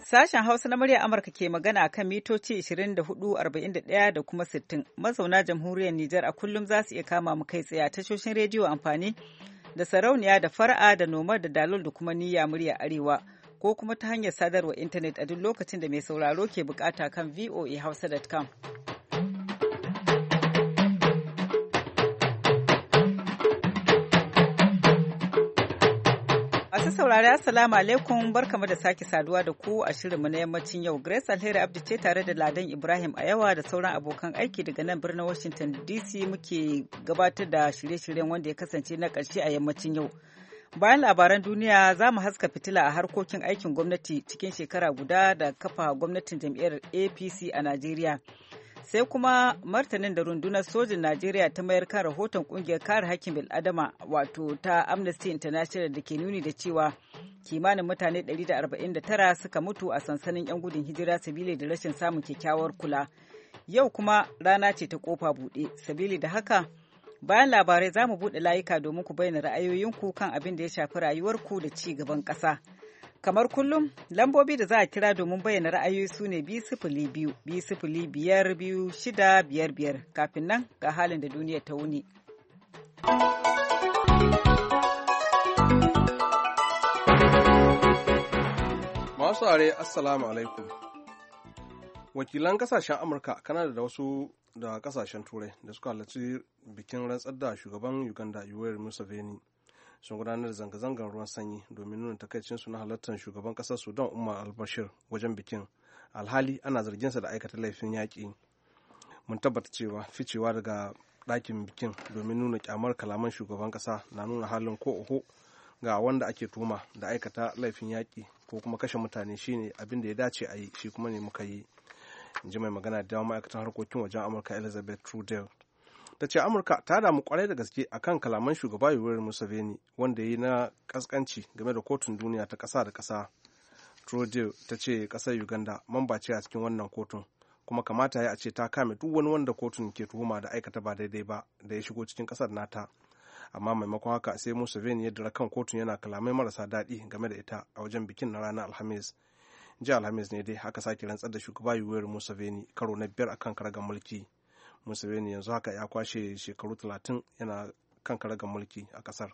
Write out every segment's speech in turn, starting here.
Sashen Hausa na murya Amurka ke magana kan mitoci 24,41 da kuma 60. Mazauna jamhuriyar Nijar a kullum za su iya kama mu kai tsaye a tashoshin rediyo amfani da sarauniya da fara'a da noma da dalol da kuma niyya murya arewa ko kuma ta hanyar sadarwar intanet a duk lokacin da mai sauraro ke bukata kan voahausa.com. Masu saurari assalamu alaikum barkamu da sake saduwa da ku a shirinmu na yammacin yau. Grace Alheri Abdi ce tare da Ladan Ibrahim a yawa da sauran abokan aiki daga nan birnin Washington DC muke gabatar da shirye-shiryen wanda ya kasance na ƙarshe a yammacin yau. Bayan labaran duniya za mu haska fitila a harkokin aikin gwamnati cikin shekara guda da kafa gwamnatin jam'iyyar APC a Najeriya. Sai kuma martanin da rundunar sojin Najeriya ta mayar kan rahoton kungiyar kare hakkin bil'adama wato ta Amnesty International da ke nuni da cewa kimanin mutane 149 suka mutu a sansanin 'yan gudun hijira sabili da rashin samun kyakkyawar kula. Yau kuma rana ce ta kofa buɗe, sabili da haka bayan labarai za mu buɗe layuka domin ku bayyana ra'ayoyinku kan abin da ya shafi rayuwarku da ci gaban ƙasa. Kamar kullum, lambobi da za a kira domin bayyana ra'ayoyi su ne 202 205 2655 kafin nan ga halin da duniya ta wuni. Masu are assalamu alaikum. Wakilan kasashen Amurka, Kanada da wasu da kasashen Turai da suka halarci bikin rantsar da shugaban Uganda Yoweri Museveni sun gudanar da zanga-zangar ruwan sanyi domin nuna takaicinsu na halartar shugaban ƙasar Sudan Umar al-Bashir wajen bikin, alhali ana zarginsa da aikata laifin yaƙi. Mun tabbata cewa ficewa daga ɗakin bikin domin nuna kyamar kalaman shugaban ƙasa na nuna halin ko oho ga wanda ake tuma da aikata laifin yaƙi ko kuma kashe mutane shine abin da ya dace a yi, shi kuma ne muka yi, in ji mai magana da ma'aikatan harkokin wajen Amurka Elizabeth Trudeau. Ta ce Amurka ta damu kwarai da gaske akan kalaman shugaba Yoweri Museveni wanda ya yi na kaskanci game da kotun duniya ta ƙasa da ƙasa. Trudeau ta ce ƙasar Uganda mamba ce a cikin wannan kotun, kuma kamata ya ce ta kame duk wani wanda kotun ke tuhuma da aikata ba daidai ba da ya shigo cikin ƙasar nata. Amma maimakon haka sai Museveni ya dira kan kotun yana kalamai marasa daɗi game da ita a wajen bikin na ranar Alhamis. Jiya Alhamis ne dai aka sake rantsar da shugaba Yoweri Museveni karo na 5 akan karagar mulki. Museveni yanzu haka ya kwashe shekaru 30 yana kan karagar mulki a kasar.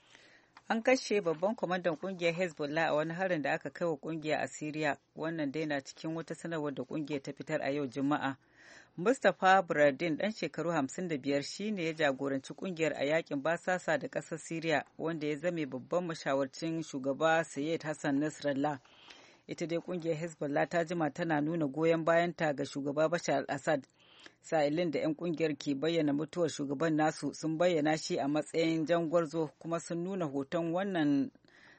An kashe babban kwamandan kungiyar Hezbollah a wani harin da aka kai wa kungiya a Syria. Wannan dai na cikin wata sanarwar da kungiyar ta fitar a yau Juma'a. Mustapha Buradin dan shekaru 55 shine ya jagoranci kungiyar a yakin basasa da kasar Syria wanda ya zame babban mashawarcin shugaba Sayyid Hassan Nasrallah. Ita dai kungiyar Hezbollah ta jima tana nuna goyon bayanta ga shugaba Bashar al-Assad. Sa'ilin da 'yan kungiyar ke bayyana mutuwar shugaban nasu sun bayyana shi a matsayin jangwarzo kuma sun nuna hoton wannan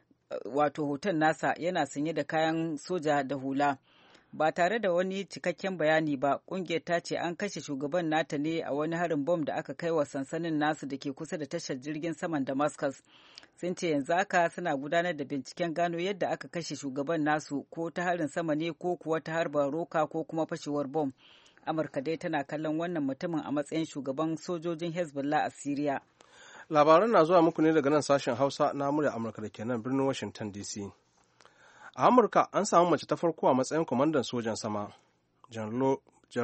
hoton nasa yana sanye da kayan soja da hula. Ba tare da wani cikakken bayani ba, kungiyar ta ce an kashe shugaban nata ne a wani harin bom da aka kai wa sansanin nasu da ke kusa da tashar jirgin saman Damascus. Sun ce yanzu haka suna gudanar da binciken gano yadda aka kashe shugaban nasu ko ta harin sama ne ko kuwa ta harba roka ko kuma fashewar bom. Amurka dai tana kallon wannan mutumin a matsayin shugaban sojojin Hezbollah a Syria. Labaran na zuwa muku ne daga nan sashen Hausa na murya Amurka da ke nan birnin Washington DC. A Amurka an samu mace ta farko a matsayin kwamandan sojan sama. General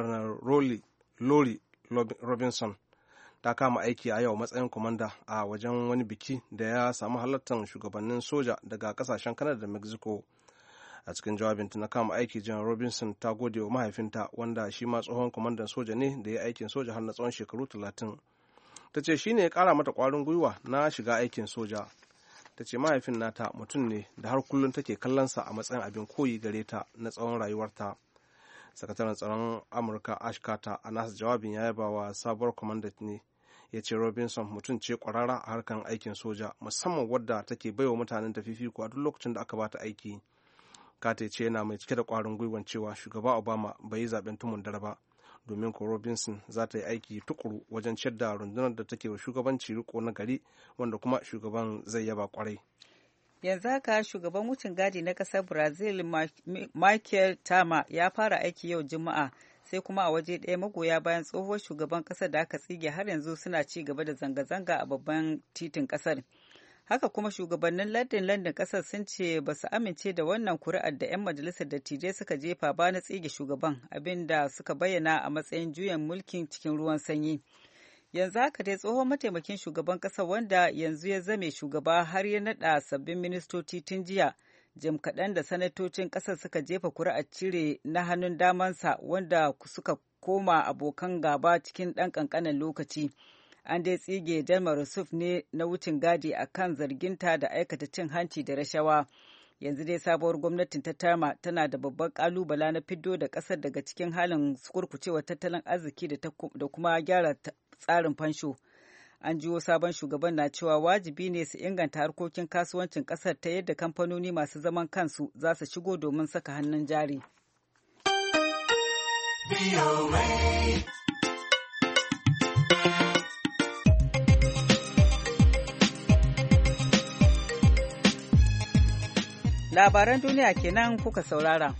Lori Robinson ta kama aiki a yau matsayin kwamanda a wajen wani biki da ya samu halartar shugabannin soja daga kasashen Canada da Mexico. A cikin jawabinta na kama aiki, General Robinson ta gode wa mahaifinta wanda shi ma tsohon kwamandan soja ne da ya aikin soja har na tsawon shekaru 30. Ta ce shi ne ya kara mata kwarin gwiwa na shiga aikin soja. Ta ce mahaifin nata mutum ne da har kullum take kallonsa a matsayin abin koyi gare ta na tsawon rayuwarta. Sakataren tsaron Amurka Ash Carter a nasa jawabin ya yaba wa sabuwar kwamandan ne. Ya ce Robinson mutum ce kwararra a harkar aikin soja, musamman wadda take baiwa mutanen ta fifiko a duk lokacin da aka bata aiki. Carter ce yana mai cike da kwarin gwiwan cewa shugaba Obama bai yi zaben tumun dare ba, domin ko Robinson za ta yi aiki tukuru wajen ciyar da rundunar da take wa shugabanci riko na gari wanda kuma shugaban zai yaba kwarai. Yanzu haka shugaban wucin gadi na ƙasar Brazil Michel Temer ya fara aiki yau Juma'a, sai kuma a waje ɗaya magoya bayan tsohuwar shugaban ƙasar da aka tsige har yanzu suna ci gaba da zanga-zanga a babban titin ƙasar. Haka kuma shugabannin London kasar sun ce ba su amince da wannan kuri'ar da 'yan majalisar dattijai suka jefa ba na tsige shugaban, abinda suka bayyana a matsayin juyin mulkin cikin ruwan sanyi. Yanzu haka dai tsohon mataimakin shugaban kasar wanda yanzu ya zame shugaba har ya naɗa sabbin ministoci tun jiya, jim kaɗan da sanatocin ƙasar suka jefa kuri'ar cire na hannun damansa wanda suka koma abokan gaba cikin ɗan ƙanƙanin lokaci. An dai tsige Dilma Rousseff ne na wucin gadi a kan zarginta da aikata cin hanci da rashawa. Yanzu dai sabuwar gwamnatin ta Tama tana da babban kalubala na fiddo da ƙasar daga cikin halin kurkucewa tattalin arziki da kuma gyara tsarin fansho. An jiwo sabon shugaban na cewa wajibi ne su inganta harkokin kasuwancin ƙasar ta yadda kamfanoni masu zaman kansu za su shigo domin saka hannun jari. Labaran duniya kenan kuka saurara.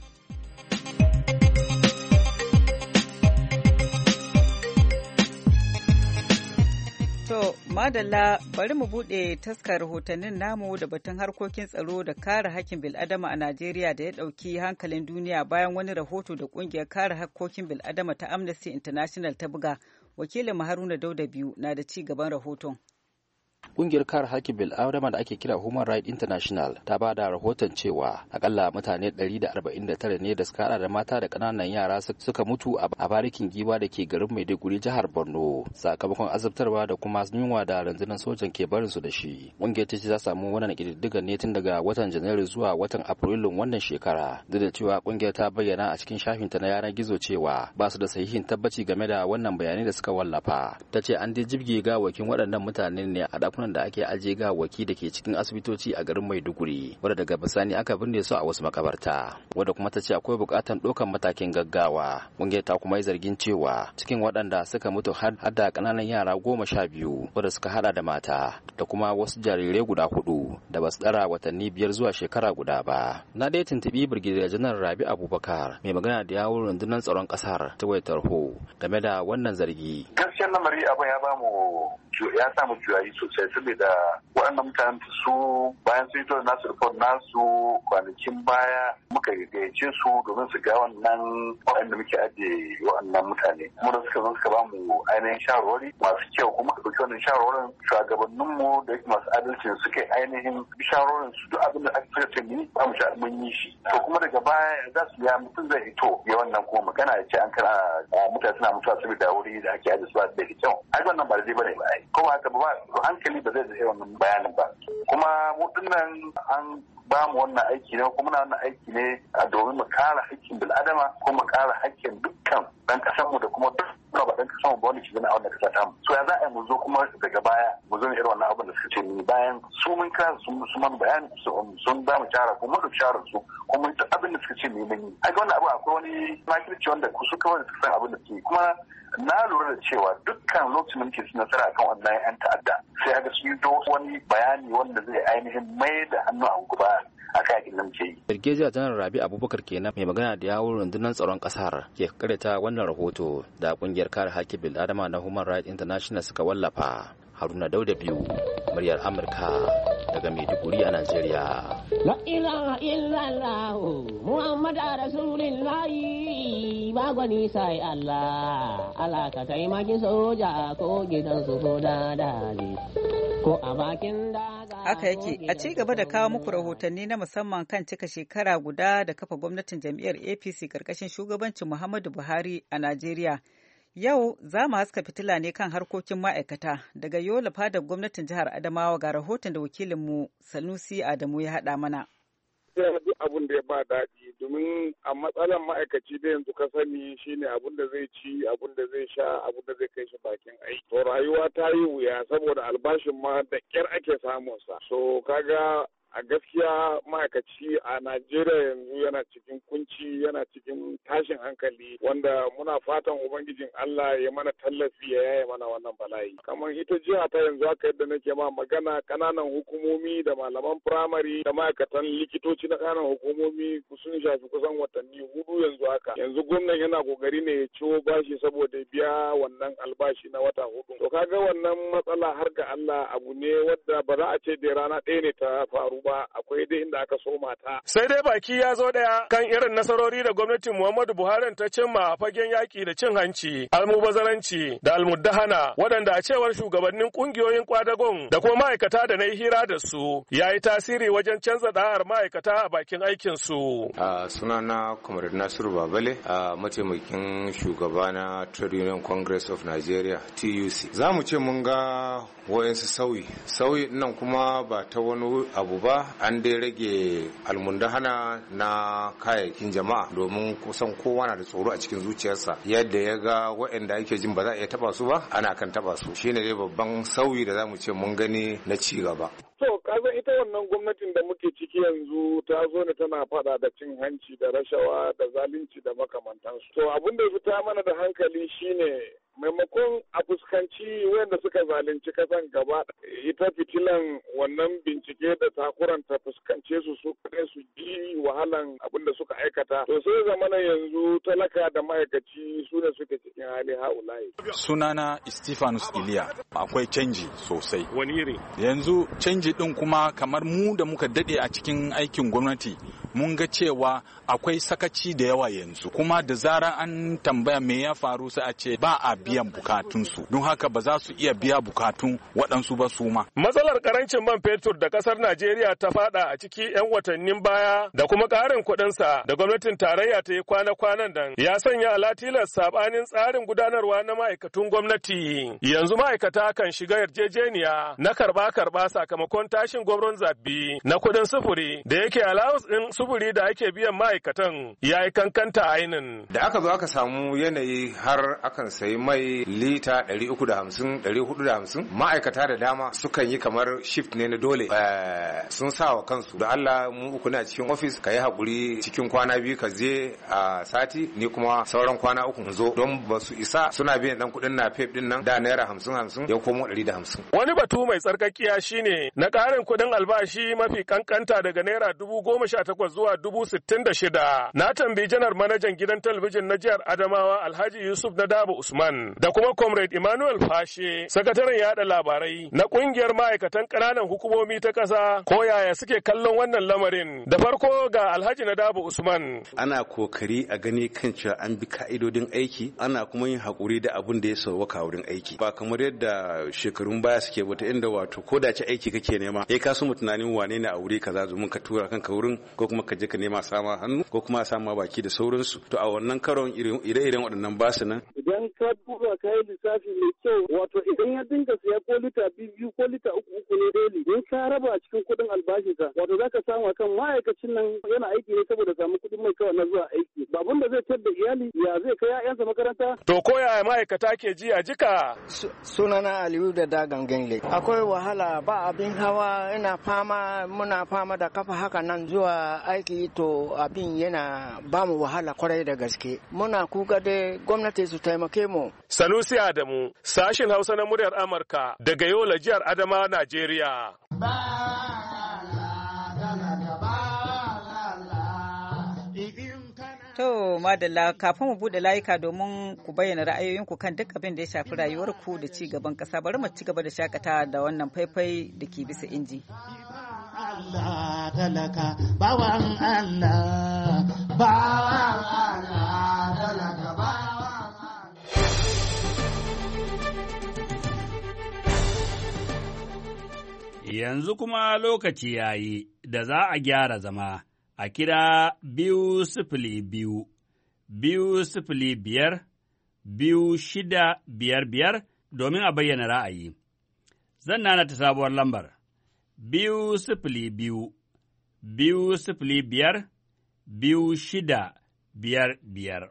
To, madalla bari mu buɗe taskar rahotannin namu da batun harkokin tsaro da kare hakkin bil'adama a Najeriya da ya ɗauki hankalin duniya bayan wani rahoto da ƙungiyar kare hakkokin bil'adama ta Amnesty International ta buga. Wakilin Haruna Dauda biyu na da ci gaban rahoton. Kungiyar kare haƙƙin bil'adama da ake kira Human Rights International ta ba da rahoton cewa akalla mutane 149 ne da suka hada da mata da ƙananan yara suka mutu a barikin giwa da ke garin Maiduguri jihar Borno sakamakon azabtarwa da kuma yunwa da rundunar sojan ke barin su da shi. Kungiyar ta ce za samu wannan ƙididdigar ne tun daga watan Janairu zuwa watan Afrilun wannan shekara. Duk da cewa kungiyar ta bayyana a cikin shafinta na yanar gizo cewa ba su da sahihin tabbaci game da wannan bayanai da suka wallafa. Ta ce an dai jibge gawakin waɗannan mutane ne a ɗakunan da ake ajiye gawaki da ke cikin asibitoci a garin Maiduguri wanda daga bisani aka binne su a wasu makabarta wanda kuma ta ce akwai bukatan ɗaukan matakin gaggawa. Ƙungiyar ta kuma yi zargin cewa cikin waɗanda suka mutu har da ƙananan yara 12 wanda suka hada da mata da kuma wasu jarirai guda 4 da basu ɗara watanni 5 zuwa shekara guda ba. Na dai tuntuɓi Birgidiyar Janar Rabi Abubakar mai magana da yawun rundunar tsaron ƙasar ta wayar tarho game da wannan zargi. Gaskiyar lamari abin ya samu juyayi sosai saboda waɗannan mutanen su bayan sun fito da nasu report nasu kwanakin baya muka gayyace su domin su ga wannan waɗanda muke ajiye waɗannan mutane kuma da suka zo suka ba mu ainihin shawarwari masu kyau kuma ka ɗauki wannan shawarwarin shugabanninmu da yake masu adalci suka yi ainihin shawarwarin su duk abin da aka ce ni ba mu sha mun yi shi to kuma daga baya za su ya mutum zai hito ya wannan kuma magana ya ce an kana mutane suna mutuwa saboda wuri da ake ajiye su ba da kyau ai wannan ba zai bane ba ai kuma haka ba hankali ba zai da wannan bayanin ba kuma mu dinnan an ba mu wannan aiki ne kuma wannan aiki ne domin mu kare haƙƙin bil'adama kuma mu kare haƙƙin dukkan dan kasar mu da kuma duk ba dan kasar mu ba wani shi ne a wannan kasa ta mu so ya za a mu zo kuma daga baya mu zo ne irin wannan abin da suka ce ni bayan su mun kare su man bayani sun ba mu shara kuma da sharar su kuma duk abin da suka ce ni mun yi a ga wannan abu akwai wani makirci wanda su kawai da suka san abin da suke kuma na lura da cewa dukkan lokacin da muke su nasara kan wannan 'yan ta'adda sai ga su yi wani bayani wanda zai ainihin mai da hannu a guba a kayakin da muke yi. Birgejiya Janar Rabi Abubakar kenan mai magana da yawun rundunar tsaron kasar ke karanta wannan rahoto da kungiyar kare haƙƙin bil'adama na Human Rights International suka wallafa. Haruna Dauda biyu, muryar Amurka daga Maiduguri a Najeriya. La ilaha illallah Muhammad Rasulullah ba gwani sai Allah Allah ka taimaki soja ko gidan su ko dadali ko a bakin daga. Haka yake a ci gaba da kawo muku rahotanni na musamman kan cika shekara guda da kafa gwamnatin jam'iyyar APC karkashin shugabancin Muhammadu Buhari a Najeriya. Yau za mu haska fitila ne kan harkokin ma'aikata daga Yola fadar gwamnatin jihar Adamawa ga rahoton da wakilinmu Sanusi Adamu ya haɗa mana. Duk abin da ya ba daɗi domin a matsalar ma'aikaci da yanzu ka sani shine abin da zai ci, abin da zai sha, abin da zai kai shi bakin aiki. To rayuwa ta yi wuya saboda albashin ma da ƙyar ake samun sa. So kaga a gaskiya ma'aikaci a Najeriya yanzu yana cikin kunci, yana cikin tashin hankali, wanda muna fatan Ubangijin Allah ya mana tallafi ya yaye mana wannan bala'i. Kamar ita jiha ta yanzu haka yadda nake ma magana, kananan hukumomi da malaman firamare da ma'aikatan likitoci na kananan hukumomi sun shafi kusan watanni 4 yanzu haka. Yanzu gwamnan yana kokari ne ya ciwo bashi saboda biya wannan albashi na wata 4. To kaga wannan matsala har ga Allah abu ne wadda ba za a ce da rana ɗaya ne ta faru ba, akwai dai inda aka soma ta. Sai dai baki ya zo ɗaya kan irin nasarori da gwamnatin Muhammadu Buhari ta cimma a fagen yaƙi da cin hanci, almubazaranci da almuddahana, waɗanda a cewar shugabannin ƙungiyoyin kwadagon da kuma ma'aikata da na yi hira da su ya yi tasiri wajen canza ɗa'ar ma'aikata a bakin aikin su. Sunana Comrade Nasiru Babale, mataimakin shugaba na Trade Union Congress of Nigeria TUC. Za mu ce mun ga wayansu sauyi nan kuma ba ta wani abu ba, an dai rage almundahana na kayayyakin jama'a domin kusan kowa na da tsoro a cikin zuciyarsa yadda ya ga waɗanda ake jin ba za a iya taba su ba ana kan taba su. Shine dai babban sauyi da za mu ce mun gani na ci gaba. To, kaza ita wannan gwamnatin da muke ciki yanzu ta zo ne tana fada da cin hanci da rashawa da zalunci da makamantansu. To, abin da ya fita mana da hankali shine maimakon a fuskanci wanda suka zalunci kasan gaba, ita fitilan wannan bincike da takuran ta fuskance su kaɗai su ji wahalan abin da suka aikata. To sai zamana yanzu talaka da ma'aikaci su ne suke cikin hali haulayi. Sunana Stephanus Iliya. Akwai canji sosai. Wani iri? Yanzu canji din kuma kamar mu da muka dade a cikin aikin gwamnati mun ga cewa akwai sakaci da yawa yanzu, kuma da zarar an tambaya me ya faru sai a ce ba a biyan bukatunsu, don haka ba za su iya biya bukatun waɗansu ba su ma. Matsalar karancin man fetur da ƙasar Najeriya ta fada a ciki 'yan watannin baya da kuma ƙarin kuɗinsa da gwamnatin tarayya ta yi kwana-kwanan nan ya sanya alatilas sabanin tsarin gudanarwa na ma'aikatun gwamnati. Yanzu ma'aikata kan shiga yarjejeniya na karɓa sakamakon tashin gwamnatin zabbi na kuɗin sufuri da yake allowance ɗin sufuri da ake biyan ma'aikatan ya yi kankanta ainin. Da aka zo aka samu yanayi har akan sayi mai lita 350-450, ma'aikata da dama sukan yi kamar shift ne na dole. Sun sa wa kansu da Allah mu uku na cikin ofis ka yi haƙuri cikin kwana 2 ka je a sati, ni kuma sauran kwana 3 zo, don ba su isa suna biyan dan kuɗin na fef din nan da naira 50-50 ya komo 150. Wani batu mai tsarkakiya shine na ƙarin kuɗin albashi mafi kankanta daga naira 18,000 zuwa 66,000. Na tambayi janar manajan gidan talabijin na jihar Adamawa Alhaji Yusuf na Dabo Usman da kuma Comrade Emmanuel Fashe, sakataren yada labarai na kungiyar ma'aikatan ƙananan hukumomi ta ƙasa, ko yaya suke kallon wannan lamarin. Da farko ga Alhaji na Dabo Usman. Ana kokari a gani kan cewa an bi ka'idodin aiki, ana kuma yin haƙuri da abin da ya sauwaka wurin aiki. Ba kamar yadda shekarun baya suke wata inda wato ko da ci aiki kake nema, ka so mu tunanin wane ne a wuri kaza domin ka tura kanka wurin, ko kuma ka je ka nema sama hannu ko kuma sama baki da sauransu. To a wannan karon ire-iren waɗannan basu nan. Idan ka duba ka yi lissafi mai kyau, wato idan ya dinga siya ko lita 2 ko lita 3 ne daily, in ka raba a cikin kuɗin albashinsa, wato za ka samu kan ma'aikacin nan yana aiki ne saboda samu kuɗin mai kawai na zuwa aiki. Ba abin da zai tar da iyali, ya zai kai 'ya'yansa makaranta. To ko yaya ma'aikata ke ji a jika? Sunana Aliyu da Dagan Gengle. Akwai wahala, ba abin hawa, muna fama da kafa haka nan zuwa aiki, to abin yana ba mu wahala kwarai da gaske. Muna kuka da gwamnati su taimake mu. Sanusi Adamu, sashin Hausa na muryar Amurka daga Yola, jihar Adamawa, Najeriya. To, madalla, kafin mu bude layuka domin ku bayyana ra'ayoyinku kan duk abin da ya shafi rayuwarku da ci gaban ƙasa, bari mu ci gaba da shakata da wannan faifai da ke bisa inji. Allah talaka, bawan Allah, bawan Allah talaka, bawan Allah. Yanzu kuma lokaci ya yi da za a gyara zama. A kira 202, 205, 2655 domin a bayyana ra'ayi. Zan nana ta sabuwar lambar, 202, 205, 2655.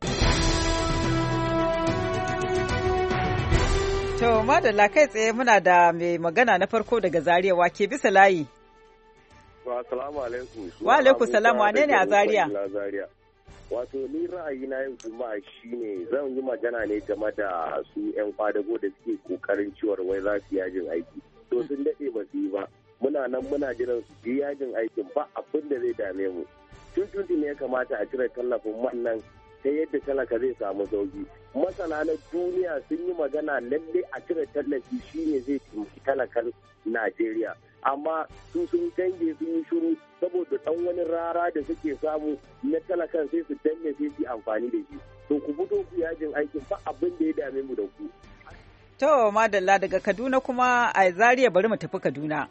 To, madalla kai tsaye muna da mai magana na farko daga Zaria, wake bisa layi. Assalamu alaikum. Wa alaikum salam, wane ne a Zaria? Wato ni ra'ayi na yau Juma'a shine zan yi magana ne game da su 'yan kwadago da suke kokarin ciwar wai za su yajin aiki. To sun daɗe ba su yi ba. Muna nan muna jiran su yi yajin aikin ba abin da zai dame mu. Tun ne ya kamata a cire tallafin man nan ta yadda talaka zai samu sauki. Masana na duniya sun yi magana lalle a cire tallafi shine zai taimaki talakan Najeriya. Amma su sun dange sun yi shiru saboda ɗan wani rara da suke samu na talakan sai su danne sai su amfani da shi. To ku fito ku yajin aikin ba abin da ya dame mu da ku. To madalla daga Kaduna kuma a Zaria bari mu tafi Kaduna.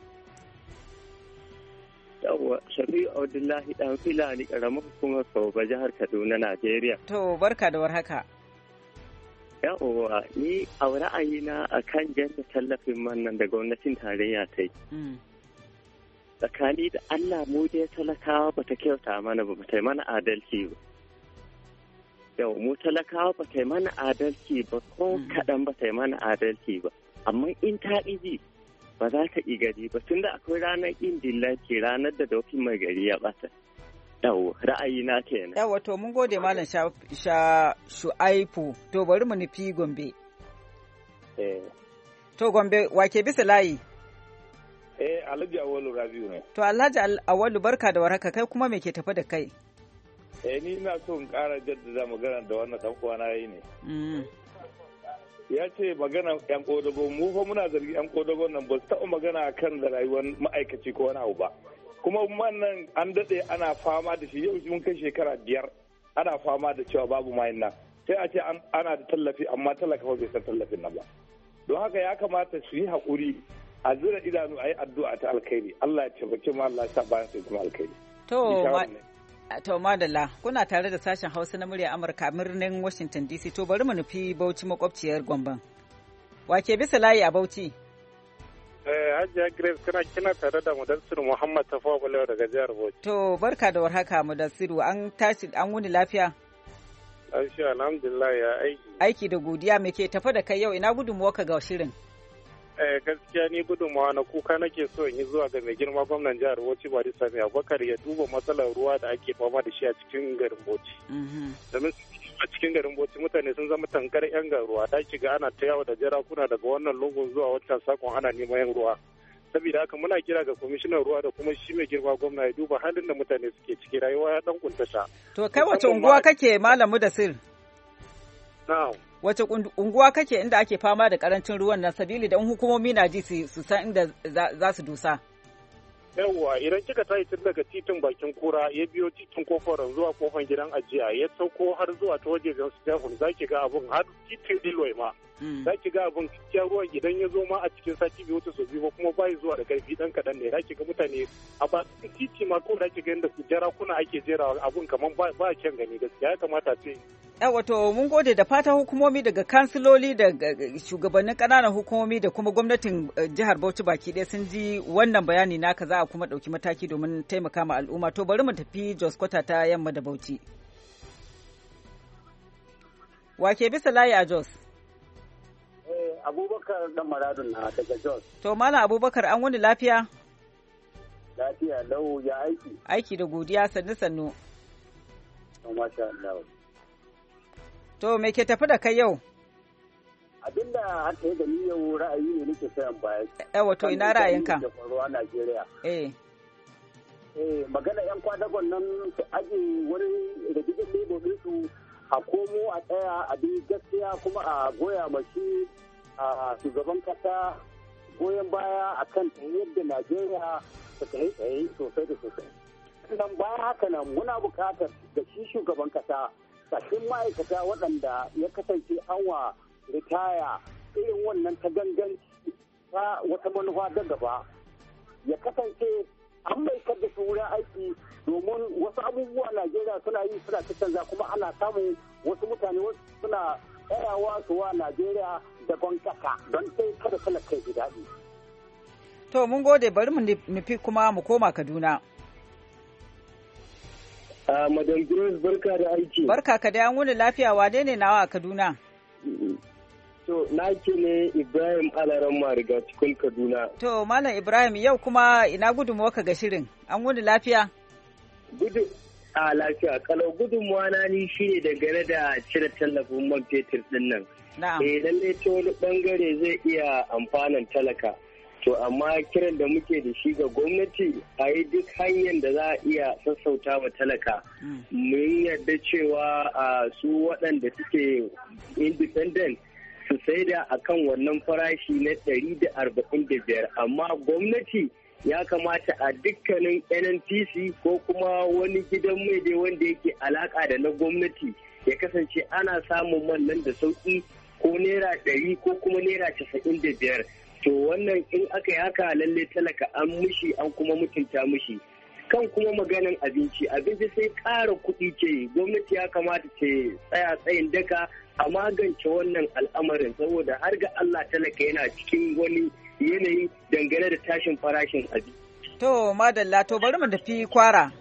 Yawwa Shafi'u Abdullahi dan Filani karamar hukumar Sauba jihar Kaduna Najeriya. To barka da warhaka. Yawwa ni a ra'ayina akan janta tallafin man nan da gwamnatin tarayya ta yi. Tsakani da Allah mu dai talakawa bata kyauta mana ba ta yi mana adalci ba. Yau mu talakawa bata yi mana adalci ba ko kaɗan bata yi mana adalci ba. Amma in ta iji ba za ta ƙi gari ba tunda akwai ranar ƙin dillaci ranar da dokin mai gari ya ɓata. Yau ra'ayina kenan. Yawa to mun gode malam Shu'aifu to bari mu nufi Gombe. To Gombe wake bisa layi? Alhaji Awalu Rabiu ne. To Alhaji Awalu barka da warhaka kai kuma me ke tafi da kai? Ni ina so in ƙara jaddada magana da wannan ɗan uwana yayi ne. Ya ce magana yan kodago mu fa muna zargi yan kodago nan ba su taɓa magana kan da rayuwar ma'aikaci ko wani abu ba. Kuma wannan an daɗe ana fama da shi yau mun kai shekara 5 ana fama da cewa babu mayin nan. Sai a ce ana da tallafi amma talaka ba bai san tallafin nan ba. Don haka ya kamata su yi haƙuri a zira idanu a yi addu'a ta alkhairi. Allah ya taimake mu Allah ya sa bayan sai kuma alkhairi. To madalla kuna tare da sashen Hausa na murya Amurka birnin Washington DC to bari mu nufi Bauchi makwabciyar Gombe. Wake bisa layi a Bauchi? Hajiya Grace kina tare da Mudassiru Muhammad Tafawa Balewa daga jihar Bauchi. To barka da warhaka Mudassiru an tashi an wuni lafiya? Lafiya alhamdulillah ya aiki. Aiki da godiya me ke tafa da kai yau ina gudunmuwa ga shirin? Gaskiya ni gudunmawa na kuka nake so in yi zuwa ga mai girma gwamnan jihar Bauchi Bari Sami Abubakar ya duba matsalar ruwa da ake fama da shi a cikin garin Bauchi. Domin a cikin garin Bauchi mutane sun zama tankar yan garuwa da ga ana ta yawo da jarakuna daga wannan lungun zuwa wancan sakon ana neman yan ruwa. Saboda haka muna kira ga kwamishinan ruwa da kuma shi mai girma gwamna ya duba halin da mutane suke ciki rayuwa ya dan kuntata. To kai wace unguwa kake Malam Mudassir? Na'am. Wace unguwa kake inda ake fama da karancin ruwan nan sabili da hukumomi na ji su san inda za su dusa? Yawwa idan kika tayi tun daga titin bakin kura ya biyo titin kofaran zuwa kofan gidan ajiya ya sauko har zuwa ta waje ga Stephen zaki ga abun har titin Dilway ma. Zaki ga abun cikin ruwan idan ya zo ma a cikin sati biyu ta so biyu kuma bai zuwa da karfi dan kadan ne zaki ga mutane a ba titi ma ko zaki ga inda su jarakuna ake jerawa abun kaman ba kyan gani gaskiya ya kamata ce. Wato mun gode da fatan hukumomi daga kansiloli da shugabannin ƙananan hukumomi da kuma gwamnatin jihar Bauchi baki ɗaya sun ji wannan bayani naka za a kuma ɗauki mataki domin taimaka ma al'umma. To bari mu tafi Jos Kwata ta yamma da Bauchi. Wake bisa layi a Jos? Abubakar dan Maradun na daga Jos. To Malam Abubakar an wani lafiya? Lafiya lau ya aiki. Aiki da godiya sannu. Masha Allah. To me ke tafi da kai yau? Abinda aka yi da ni yau ra'ayi ne nake sayan baya. Wato ina ra'ayinka? Da faruwa Najeriya. Magana yan kwadagon nan su aje wani rigijin lebo ɗinsu a komo a tsaya a bi gaskiya kuma a goya mashi a shugaban kasa goyon baya a kan yadda Najeriya ta tsaye sosai da sosai. Sannan bayan haka nan muna buƙatar da shi shugaban kasa sabbin ma'aikata waɗanda ya kasance anwa ritaya irin wannan ta ganganci ta wata manufa da gaba ya kasance an mai da su wurin aiki domin wasu abubuwa Najeriya suna yi suna canza kuma ana samun wasu mutane wasu suna tsayawa su wa Najeriya da kasa don sai kada talaka ji daɗi. To mun gode bari mu nufi kuma mu koma Kaduna. Madam Grace barka da aiki. Barka ka da an wuni lafiya wane ne nawa a Kaduna? To To, naki ne Ibrahim Alaran Mariga cikin Kaduna. To, Malam Ibrahim yau kuma ina gudunmuwa ga shirin? An wuni lafiya? A lafiya. Kalau gudunmuwa na ni shine dangane da cire tallafin man fetur din nan. Lallai ta wani bangare zai iya amfanan talaka. To, amma kiran da muke da shi ga gwamnati a yi duk hanyar da za a iya sassauta wa talaka. Mun yarda cewa su waɗanda suke independent su saida a kan wannan farashi na 145, amma gwamnati ya kamata a dukkanin NNPC ko kuma wani gidan mai dai wanda yake alaka da na gwamnati ya kasance ana samun man nan da sauki ko naira 100 ko kuma naira 95. To wannan in aka yi haka lalle talaka an mushi an kuma mutunta mushi. Kan kuma maganan abinci sai ƙara kuɗi ce, gwamnati ya kamata ce tsaya tsayin daka a magance wannan al'amarin, saboda har ga Allah talaka yana cikin wani yanayi dangane da tashin farashin abinci. To madalla, to bari mu tafi Kwara.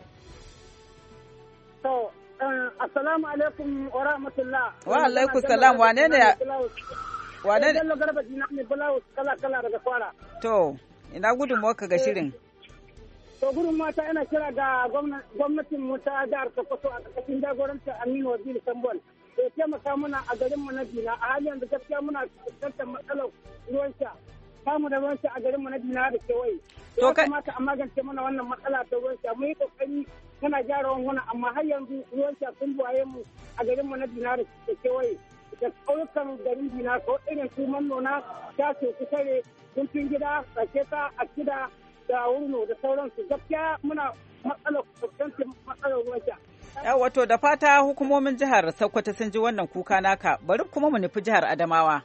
To assalamu alaikum wa rahmatullah. Wa alaikum salam. Wane ne? Wane ne? Bello Garba Dina ne Bulawus kala daga Kwara. To ina gudunmuwarka ga shirin? To gudun mata yana kira ga gwamnatin mu ta jihar Sokoto a ƙarƙashin jagorancin Aminu Waziri Sambol. Ya taimaka mana a garin mu na Dina. A halin da gaskiya muna fuskantar matsalar ruwan sha. Samu da ruwan sha a garin mu na Dina da kewaye. Ya kamata a magance mana wannan matsala ta ruwan sha. Mun yi kokari tana gyara wannan amma har yanzu ruwan sha sun buwaye mu a garin mu na Dina da kewaye. Da ƙauyukan garin Dina ko irin su Mannona, Taso, Kusare, Kuntun Gida, Saketa, Akida, da Wurno da sauransu. Gaskiya muna matsalar fuskantar matsalar ruwan sha. Wato da fata hukumomin jihar Sokoto sun ji wannan kuka naka, bari kuma mu nufi jihar Adamawa.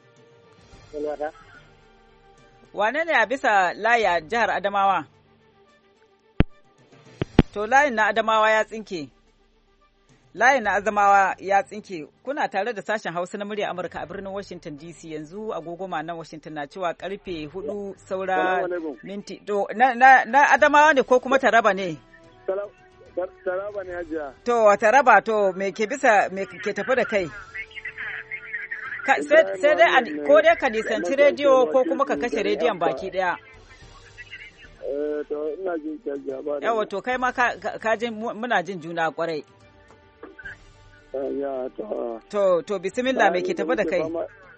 Wane ne a bisa laya jihar Adamawa? To layin na Adamawa ya tsinke. Layin na Adamawa ya tsinke. Kuna tare da sashen Hausa na murya Amurka a birnin Washington DC, yanzu agogoma nan Washington na cewa karfe 4 saura minti. To na Adamawa ne ko kuma Taraba ne? Taraba ne hajiya. To Taraba, to me ke tafi da kai? Sai dai ko dai ka nisanci rediyo ko kuma ka kashe rediyon baki daya. To ina jin hajiya ba. Yawa to kai ma ka jin muna jin juna kwarai. To bismillah me ke tafi da kai?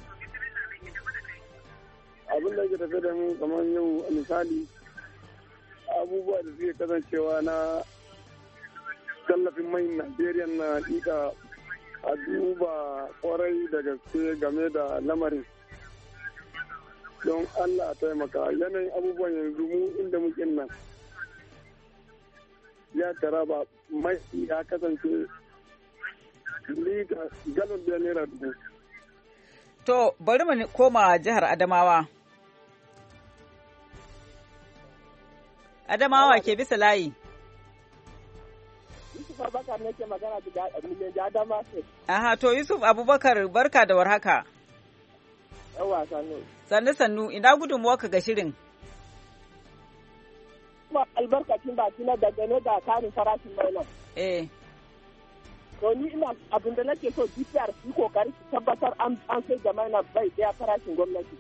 Abin da ke tafi da mu kamar yau misali abubuwa da suke kasancewa na tallafin mai Najeriya na ika a duba kwarai da gaske game da lamarin. Don Allah a taimaka yanayin abubuwan yanzu mu inda muke nan ya Taraba mai ya kasance lita galon da naira 1000. To bari mu koma jihar Adamawa. Adamawa ke bisa layi. Yusuf Abubakar ne ke magana da Adama ce. Aha, to Yusuf Abubakar barka da warhaka. Yawa sannu. Sannu, ina gudunmuwarka ga shirin? Kuma albarkacin baki na dangane da karin farashin mai nan. To ni ina abin da nake so DPR su kokari su tabbatar an sai da mai na bai daya farashin gwamnati.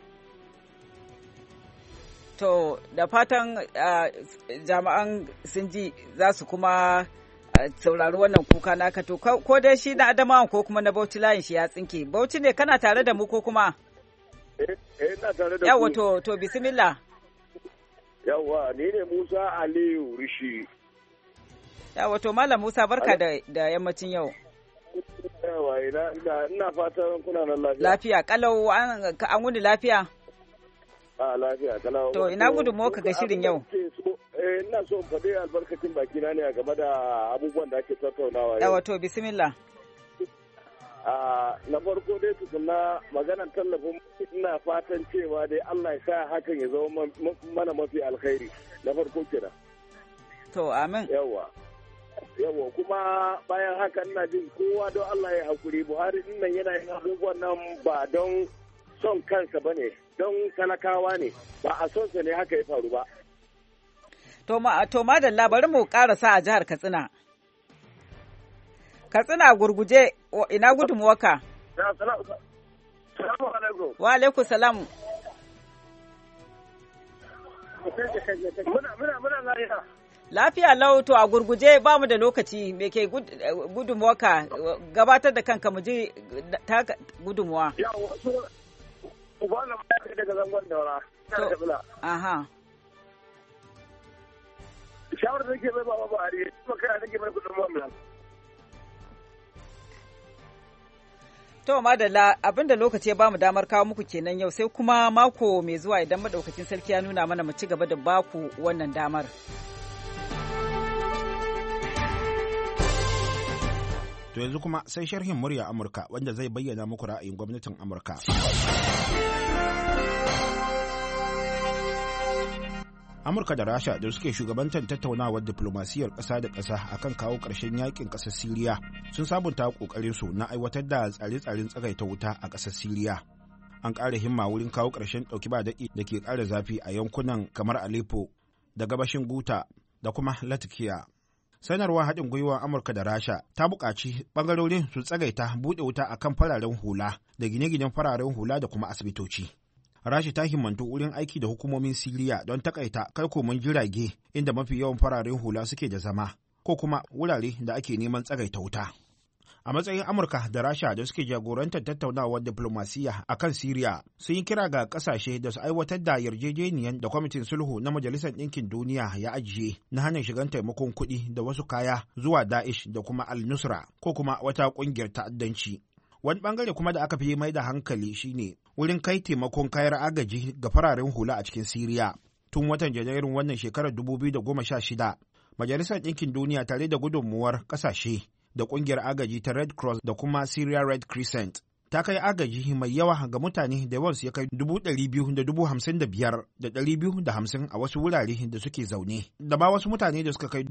To da fatan jami'an sun ji za su kuma saurari wannan kuka naka, to ko dai shi na Adamawa ko kuma na Bauchi layin shi ya tsinke. Bauchi ne kana tare da mu ko kuma? Ina tare da ku. Yawa to bismillah. Yawa ni ne Musa Aliyu Rishi. Yawa to Malam Musa barka da yammacin yau. Yawa ina fatan kuna nan lafiya. Lafiya kalau an wuni lafiya? Lafiya kalau. To ina gudunmuwa ga shirin yau? Ina so faɗi albarkacin bakina ne a game da abubuwan da ake tattaunawa yau. Yawa to bismillah. Na farko dai tukuna maganar tallafin ina fatan cewa dai Allah ya sa hakan ya zama mana mafi alkhairi. Na farko kenan. To amin. Yawa kuma bayan haka ina jin kowa don Allah ya hakuri. Buhari din nan yana yin abubuwan nan ba don son kansa bane, don talakawa ne, ba a son sa ne haka ya faru ba. To madalla bari mu karasa a jihar Katsina. Katsina gurguje ina gudunmuwarka? Assalamu alaikum. Wa alaikum salam. Muna lafiya. Lafiya lau, to a gurguje ba mu da lokaci, me ke gudunmuwa ka gabatar da kanka mu ji ta gudunmuwa. Ya wasu ubana ma ya daga zangon daura. Aha. Shawar da ke bai ba Buhari, kuma kai nake mai gudunmuwa nan. To madalla, abinda lokaci ya bamu damar kawo muku kenan yau, sai kuma mako mai zuwa idan madaukakin sarki ya nuna mana mu ci gaba da baku wannan damar. To yanzu kuma sai sharhin murya Amurka wanda zai bayyana muku ra'ayin gwamnatin Amurka. Amurka da Rasha da suke shugabantar tattaunawar diflomasiyyar ƙasa da ƙasa akan kawo ƙarshen yakin ƙasar Siriya sun sabunta ƙoƙarinsu na aiwatar da tsare-tsaren tsagaita wuta a ƙasar Siriya. An ƙara himma wurin kawo ƙarshen ɗauki ba daɗi da ke ƙara zafi a yankunan kamar Aleppo da gabashin Guta da kuma Latakia. Sanarwar haɗin gwiwar Amurka da Rasha ta buƙaci ɓangarorin su tsagaita buɗe wuta akan fararen hula da gine-ginen fararen hula da kuma asibitoci. Rasha ta himmantu wurin aiki da hukumomin Siriya don takaita kai koman jirage inda mafi yawan fararen hula suke da zama ko kuma wurare da ake neman tsagaita wuta. A matsayin Amurka da Rasha da suke jagorantar tattaunawar diplomasiya a kan Siriya sun yi kira ga ƙasashe da su aiwatar da yarjejeniyar da kwamitin sulhu na Majalisar Ɗinkin Duniya ya ajiye na hana shigan taimakon kuɗi da wasu kaya zuwa Daesh da kuma Al-Nusra ko kuma wata ƙungiyar ta'addanci. Wani bangare kuma da aka fi mai da hankali shine wurin kai taimakon kayan agaji ga fararen hula a cikin Siriya. Tun watan Janairun wannan shekarar 2016, Majalisar Ɗinkin Duniya tare da gudunmuwar ƙasashe da ƙungiyar agaji ta Red Cross da kuma Syria Red Crescent ta kai agaji mai yawa ga mutane da yawansu ya kai 255,250 a wasu wurare da suke zaune, da ma wasu mutane da suka kai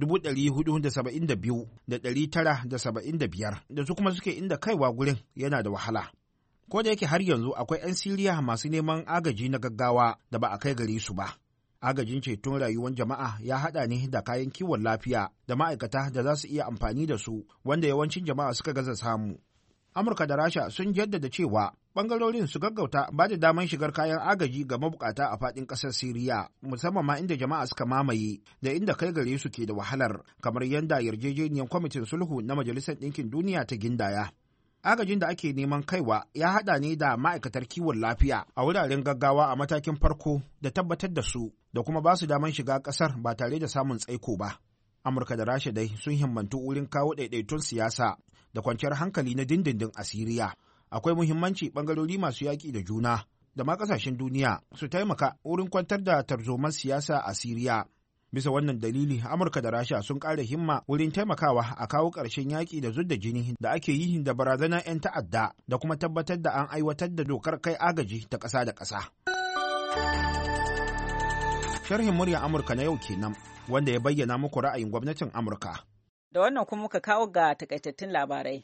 472,975 da su kuma suke inda kaiwa gurin yana da wahala. Ko da yake har yanzu akwai 'yan Siriya masu neman agaji na gaggawa da ba a kai gare su ba. Agajin ceton rayuwar jama'a ya haɗa ne da kayan kiwon lafiya da ma'aikata da za su iya amfani da su wanda yawancin jama'a suka gaza samu. Amurka da Rasha sun jaddada cewa ɓangarorin su gaggauta ba da daman shigar kayan agaji ga mabukata a faɗin ƙasar Siriya, musamman ma inda jama'a suka mamaye da inda kai gare su ke da wahalar, kamar yadda yarjejeniyar kwamitin sulhu na Majalisar Ɗinkin Duniya ta gindaya. Agajin da ake neman kaiwa ya haɗa ne da ma'aikatar kiwon lafiya a wuraren gaggawa a matakin farko da tabbatar da su da kuma ba su daman shiga ƙasar ba tare da samun tsaiko ba. Amurka da Rasha dai sun himmantu wurin kawo ɗaiɗaitun siyasa da kwanciyar hankali na dindindin a Siriya. Akwai muhimmanci ɓangarori masu yaƙi da juna da ma ƙasashen duniya su taimaka wurin kwantar da tarzoman siyasa a Siriya. Bisa wannan dalili, Amurka da Rasha sun ƙara himma wurin taimakawa a kawo ƙarshen yaƙi da zudda jini da ake yi da barazanar 'yan ta'adda da kuma tabbatar da an aiwatar da dokar kai agaji ta ƙasa da ƙasa. Sharhin muryar Amurka na yau kenan, wanda ya bayyana muku ra'ayin gwamnatin Amurka. Da wannan kuma muka kawo ga takaitattun labarai.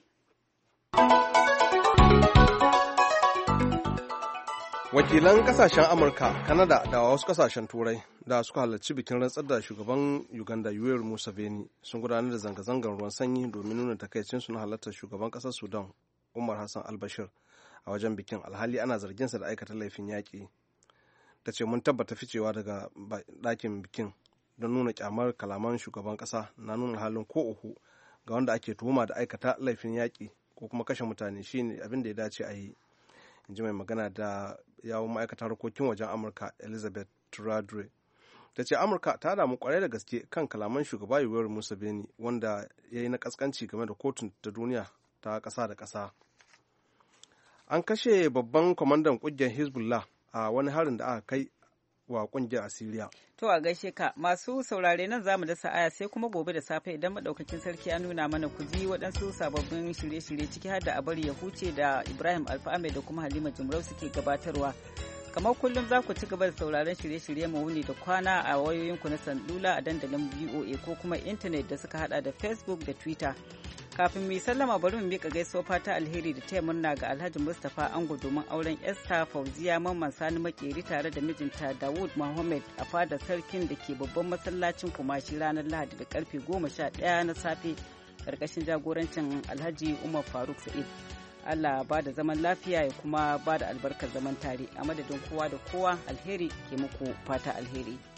Wakilan kasashen Amurka, Kanada da wasu kasashen Turai da suka halarci bikin rantsar da shugaban Uganda Yoweri Museveni sun gudanar da zanga-zangar ruwan sanyi domin nuna takaicinsu na halartar shugaban ƙasar Sudan Umar Hassan al-Bashir a wajen bikin, alhali ana zarginsa da aikata laifin yaƙi. Ta ce mun tabbata ficewa daga ɗakin bikin don nuna kyamar kalaman shugaban ƙasa na nuna halin ko uku ga wanda ake tuhuma da aikata laifin yaƙi ko kuma kashe mutane shine abin da ya dace a yi, in ji mai magana da yawon ma'aikatar harkokin wajen Amurka Elizabeth Turadre. Ta ce Amurka ta damu kwarai da gaske kan kalaman shugaba Yoweri Museveni wanda ya yi na kaskanci game da kotun ta duniya ta ƙasa da ƙasa. An kashe babban kwamandan ƙungiyar Hezbollah a wani harin da aka kai wa ƙungiyar a Siriya. To a gaishe ka, masu saurare nan zamu dasa aya sai kuma gobe da safe idan madaukakin sarki ya nuna mana ku ji waɗansu sababbin shirye-shirye ciki har da a bari ya huce da Ibrahim Alfa'ame da kuma Halima Jumrau suke gabatarwa. Kamar kullum za ku ci gaba da sauraron shirye-shirye mu wuni da kwana a wayoyinku na sandula a dandalin VOA ko kuma intanet da suka hada da Facebook da Twitter. Kafin mu yi sallama bari mu miƙa gaisuwa fata alheri da taya murna ga Alhaji Mustapha Ango domin auren Esther Fauziya Mamman Sani Makeri tare da mijinta Dawud Muhammad a fadar sarkin da ke babban masallacin Kumashi ranar Lahadi da karfe 11 na safe karkashin jagorancin Alhaji Umar Faruk Sa'id. Allah ba da zaman lafiya ya kuma ba da albarkar zaman tare. A madadin kowa da kowa, alheri ke muku fata alheri.